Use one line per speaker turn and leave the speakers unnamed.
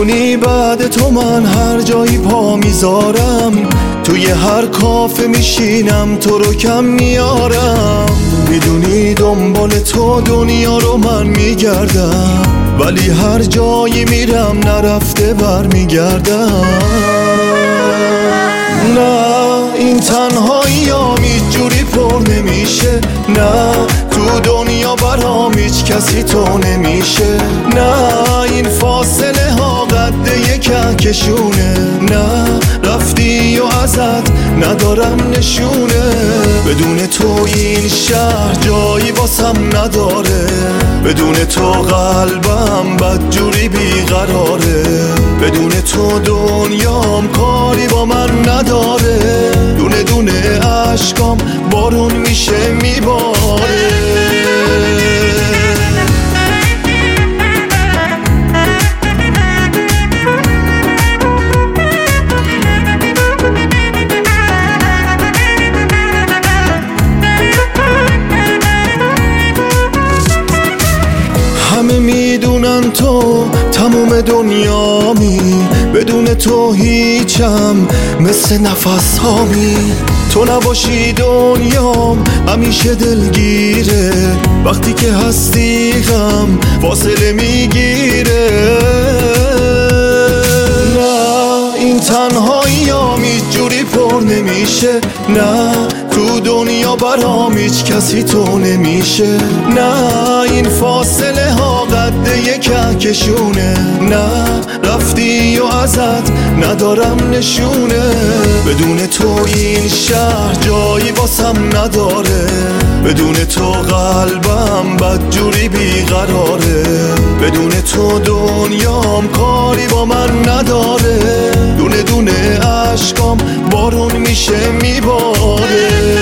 میدونی بعد تو من هر جایی پا میذارم، توی هر کافه میشینم تو رو کم میارم. میدونی دنبال تو دنیا رو من میگردم، ولی هر جایی میرم نرفته برمیگردم. نه این تنهایی هم هیچ جوری پر نمیشه، نه تو دنیا برام هیچ کسی تو نمیشه. نه این فاصله ها قد یک کهکشونه، نه رفتی و ازت ندارم نشونه. بدون تو این شهر جایی واسم نداره، بدون تو قلبم بدجوری بیقراره. بدون تو دنیام کاری با من نداره، دونه دونه عشقام بارون میشه میباره. همه میدونن تو تموم دنیامی، بدون تو هیچم مثل نفس هامی. تو نباشی دنیام همیشه دلگیره، وقتی که هستی غم فاصله میگیره. نه این تنهایی هم هیچ جوری پر نمیشه، نه تو دنیا برام هیچ کسی تو نمیشه. نه این فاصله ها قد یک کهکشونه، نه رفتی و ازت ندارم نشونه. بدون تو این شهر جایی واسم نداره، بدون تو قلبم بدجوری بیقراره. بدون تو دنیام کاری با من نداره، دونه دونه عشقام بارون میشه میباره.